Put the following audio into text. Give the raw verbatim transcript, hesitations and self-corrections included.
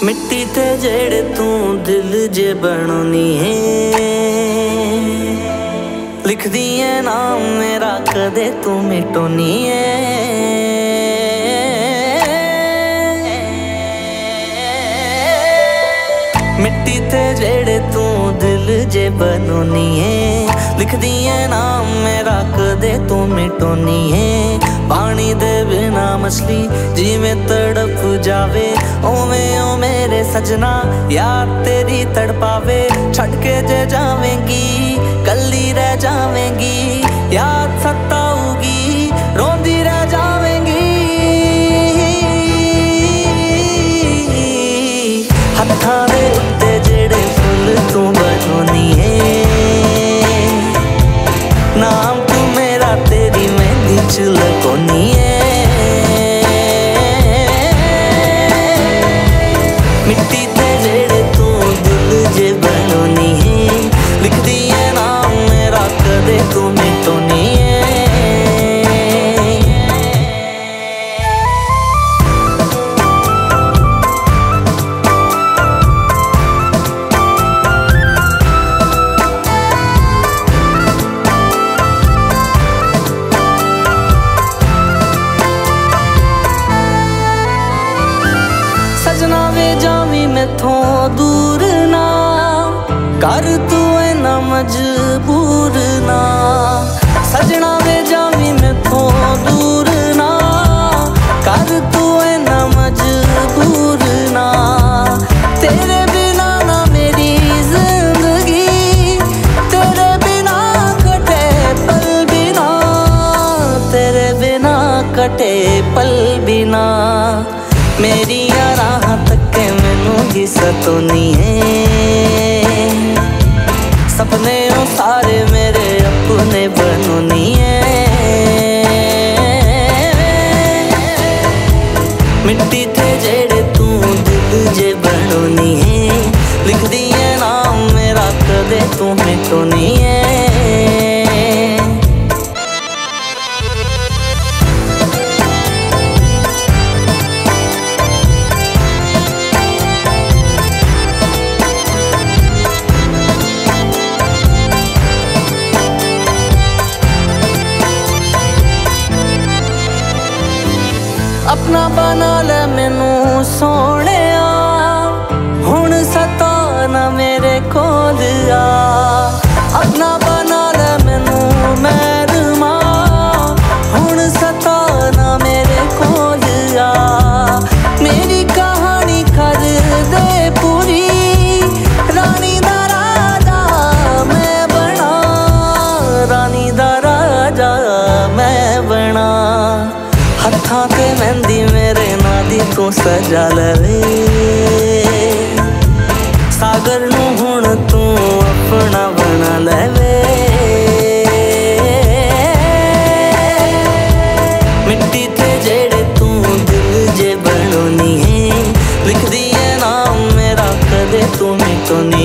मिट्टी ते जेड़े तू दिल जे बनोनी है, लिख दिए नाम मेरा कदे तू मिटोनी है। मिट्टी ते जेड़े तू दिल जे बनोनी है, लिख दिए नाम मेरा कदे तू मिटोनी है। पानी दे बिना मछली जिवें तड़प जावे, ओवें ओ मेरे सजना याद तेरी तड़पावे। छड़ के जे जावेंगी कल्ली रह जावेंगी, याद सताऊगी रोंदी रह जावेंगी। हत्थां दे उत्ते जेड़े फुल तू बनोनी है, नाम तू मेरा तेरी मेहंदी च लगोनी है। मिट्टी ते जेड़े तू दिल जे बनोनी है, लिख दिए नाम मेरा कदे तू मिटोनी है। सजना वे जावी मैथों दूर ना कर, तू इना मजबूर ना। सजना वे जावी मैथों दूर ना कर, तू इना मजबूर ना। तेरे बिना ना मेरी जिंदगी, तेरे बिना कटे पल बिना, तेरे बिना कटे पल बिना। मेरी राह तक मैनू ही सतोनी है, सपने ओ सारे मेरे अपने बनोनी है। मिट्टी ते जेड़े तू दिल जे बनोनी है, लिख दिए नाम मेरा कदे तू मिटोनी है। अपना बना ले मैनू सोने, हुण सता ना मेरे कोल आ। अपना बना ले मैनू मैरमा, हुण सता ना मेरे कोल आ। मेरी कहानी कर दे पूरी, रानी दा राजा मैं बना, रानी दा राजा मैं बना। हत्थां ते मेहंदी मेरे नां दी तू सजा लवे, सागर नू हुण तू अपना बना लवे। मिट्टी ते जेड़े तू दिल जे बनोनी है, लिख दिए नाम मेरा कदे तू मिटोनी